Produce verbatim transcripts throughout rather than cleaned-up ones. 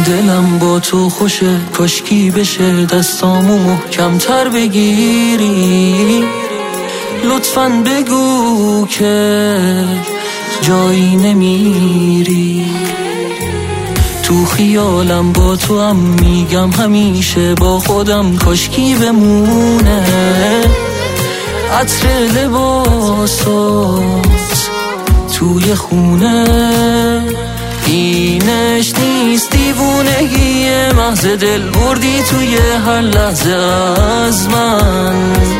دلم با تو خوشه، کاشکی بشه دستامو محکم‌تر بگیری. لطفاً بگو که جایی نمیری. تو خیالم با تو هم میگم همیشه با خودم کاشکی بمونه. عطر لباسات توی خونه، اینش نیست دیوونگی محض دل بردی توی هر لحظه از من.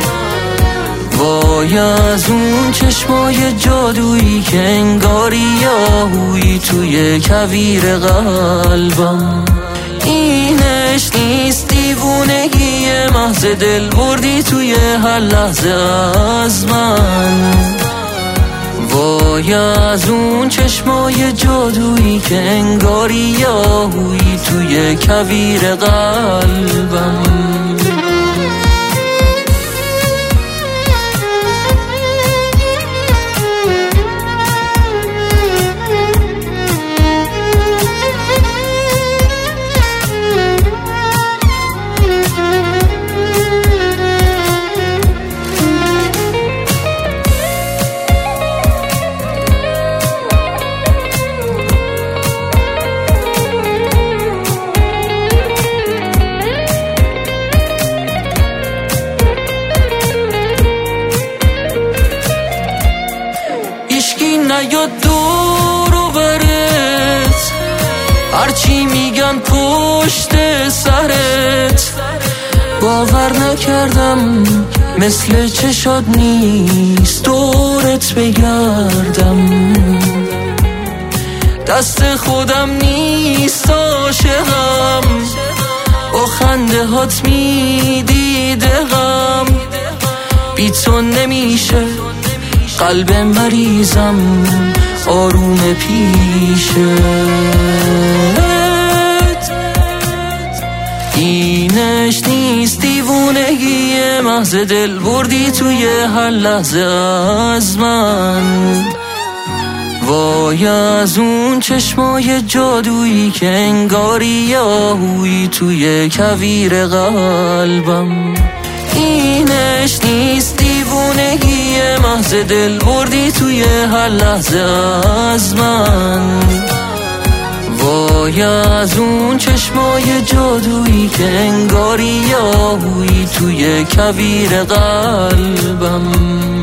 وای از اون چشمای جادویی که انگاری یاهویی توی کویر قلبم. اینش نیست دیوونگی محض دل بردی توی هر لحظه از من. وای از اون چشمای جادویی که انگاری یاهویی توی کویر قلبم. نیاد دور و برت، هرچی میگن پشت سرت. باور نکردم مثل چشات نیست دورت بگردم. دست خودم نیست عاشقم، با خنده هات میدیده غم. بی تو نمیشه قلب مریضم آروم پیشه. اینش نیست دیوونگی محض دل بردی توی هر لحظه از من. وای از اون چشمای جادویی که انگاری یاهویی توی کویر قلبم. اینش نیست دیوونگی محض دل بردی توی هر لحظه از من. وای از اون چشمای جادویی که انگاری یاهویی توی کویر قلبم.